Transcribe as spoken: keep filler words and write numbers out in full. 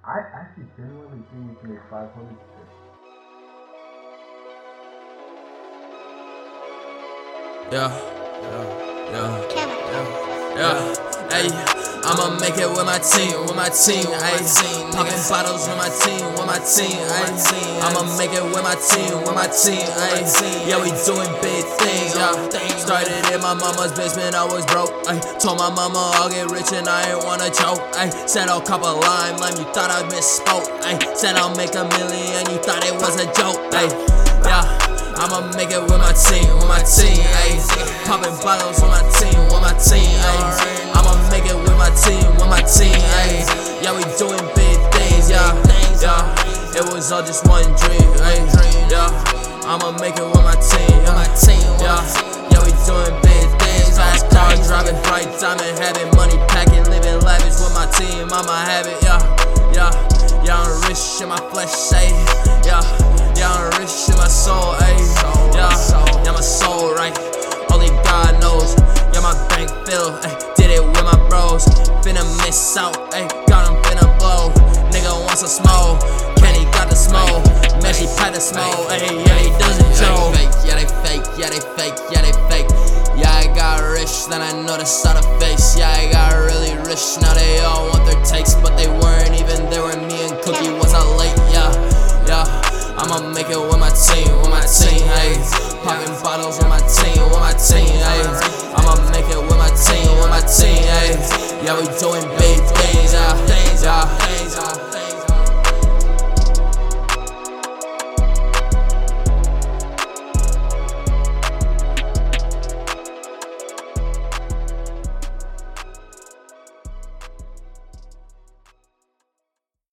I actually genuinely think we can make five hundred shit. Yeah, yeah, yeah, yeah, yeah. Hey, I'ma make it with my team, with my team. Ayy, popping bottles with my team, with my team. Ayy, I'ma make it with my team, with my team. Ayy, yeah, we doing big things. Yeah, started in my mama's basement, I was broke. Ayy, told my mama I'll get rich and I ain't wanna choke. Ayy, said I'll cop a lime, lime, you thought I misspoke. Ayy, said I'll make a million, you thought it was a joke. Ayy, yeah. I'ma make it with my team, with my team, ayy. Popping bottles with my team, with my team, ayy. I'ma make it with my team, with my team, ayy. Yeah, we doing big things, yeah, yeah. It was all just one dream, ayy. Yeah, I'ma make it with my team, with my team, yeah. Yeah, we doing big things. Fast car driving, bright diamond, having money packing, living lavish with my team. I'ma have it, yeah, yeah. Yeah, I'm rich in my flesh, ayy. Yeah. Yeah, I'm rich in my soul, ayy. Yeah, yeah, my soul right. Only God knows. Yeah, my bank filled, ayy. Did it with my bros. Finna miss out, ayy. Got him finna blow. Nigga wants some smoke. Kenny got the smoke. Man, she packed the smoke, ayy. Yeah, he doesn't joke. Yeah, they fake, yeah, they fake, yeah, they fake. Yeah, I got rich, then I noticed how to face. Yeah, I got really rich, now they all want their takes, but they